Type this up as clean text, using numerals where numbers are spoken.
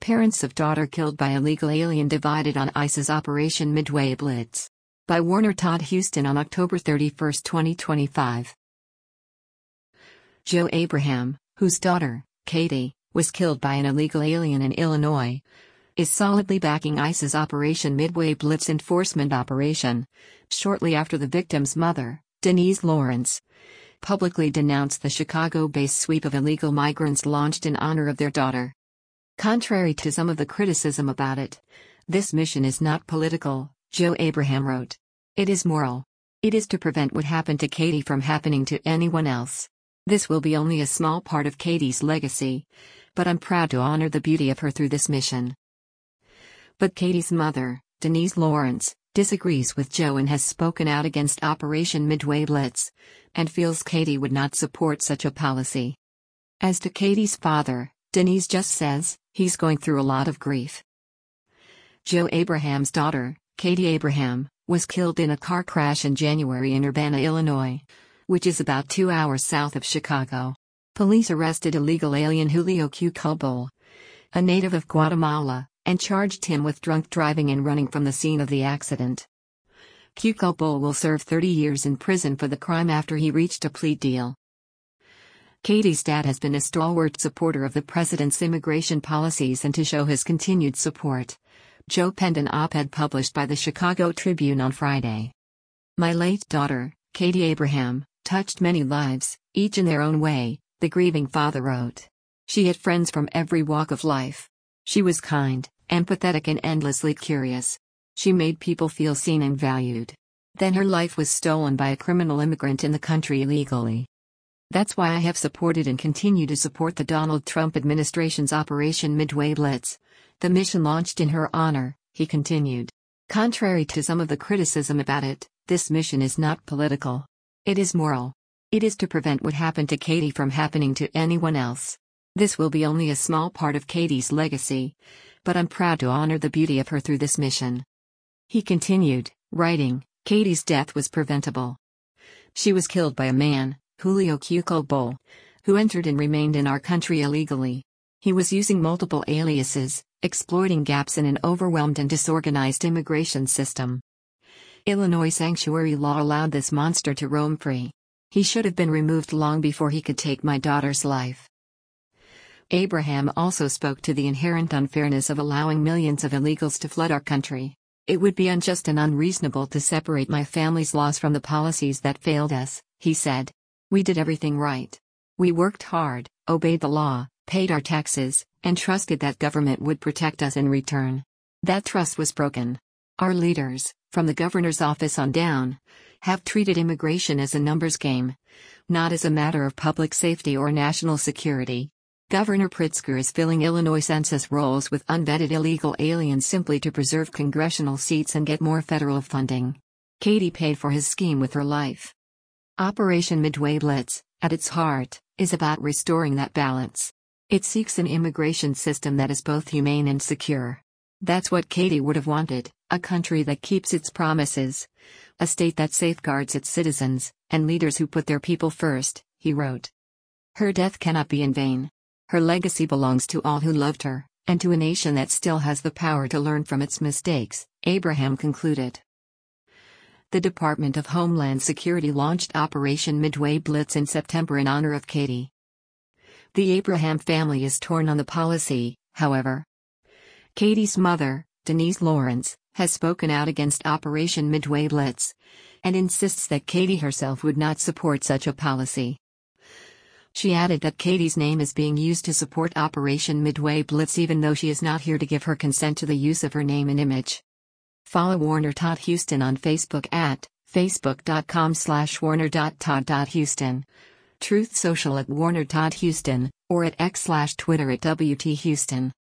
Parents of daughter killed by illegal alien divided on ICE's Operation Midway Blitz. By Warner Todd Huston on October 31, 2025. Joe Abraham, whose daughter, Katie, was killed by an illegal alien in Illinois, is solidly backing ICE's Operation Midway Blitz enforcement operation, shortly after the victim's mother, Denise Lawrence, publicly denounced the Chicago-based sweep of illegal migrants launched in honor of their daughter. Contrary to some of the criticism about it, this mission is not political, Joe Abraham wrote. It is moral. It is to prevent what happened to Katie from happening to anyone else. This will be only a small part of Katie's legacy, but I'm proud to honor the beauty of her through this mission. But Katie's mother, Denise Lawrence, disagrees with Joe and has spoken out against Operation Midway Blitz, and feels Katie would not support such a policy. As to Katie's father, Denise just says, he's going through a lot of grief. Joe Abraham's daughter, Katie Abraham, was killed in a car crash in January in Urbana, Illinois, which is about 2 hours south of Chicago. Police arrested illegal alien Julio Q. Cobol, a native of Guatemala, and charged him with drunk driving and running from the scene of the accident. Q. Cobol will serve 30 years in prison for the crime after he reached a plea deal. Katie's dad has been a stalwart supporter of the president's immigration policies, and to show his continued support, Joe penned an op-ed published by the Chicago Tribune on Friday. My late daughter, Katie Abraham, touched many lives, each in their own way, the grieving father wrote. She had friends from every walk of life. She was kind, empathetic, and endlessly curious. She made people feel seen and valued. Then her life was stolen by a criminal immigrant in the country illegally. That's why I have supported and continue to support the Donald Trump administration's Operation Midway Blitz, the mission launched in her honor, he continued. Contrary to some of the criticism about it, this mission is not political. It is moral. It is to prevent what happened to Katie from happening to anyone else. This will be only a small part of Katie's legacy, but I'm proud to honor the beauty of her through this mission. He continued, writing, Katie's death was preventable. She was killed by a man, Julio Q. Cobol, who entered and remained in our country illegally. He was using multiple aliases, exploiting gaps in an overwhelmed and disorganized immigration system. Illinois sanctuary law allowed this monster to roam free. He should have been removed long before he could take my daughter's life. Abraham also spoke to the inherent unfairness of allowing millions of illegals to flood our country. It would be unjust and unreasonable to separate my family's laws from the policies that failed us, he said. We did everything right. We worked hard, obeyed the law, paid our taxes, and trusted that government would protect us in return. That trust was broken. Our leaders, from the governor's office on down, have treated immigration as a numbers game, not as a matter of public safety or national security. Governor Pritzker is filling Illinois census rolls with unvetted illegal aliens simply to preserve congressional seats and get more federal funding. Katie paid for his scheme with her life. Operation Midway Blitz, at its heart, is about restoring that balance. It seeks an immigration system that is both humane and secure. That's what Katie would have wanted, a country that keeps its promises, a state that safeguards its citizens, and leaders who put their people first, he wrote. Her death cannot be in vain. Her legacy belongs to all who loved her, and to a nation that still has the power to learn from its mistakes, Abraham concluded. The Department of Homeland Security launched Operation Midway Blitz in September in honor of Katie. The Abraham family is torn on the policy, however. Katie's mother, Denise Lawrence, has spoken out against Operation Midway Blitz, and insists that Katie herself would not support such a policy. She added that Katie's name is being used to support Operation Midway Blitz even though she is not here to give her consent to the use of her name and image. Follow Warner Todd Huston on Facebook at facebook.com/warner.todd.huston, Truth Social at Warner Todd Huston, or at x/Twitter at WT Huston.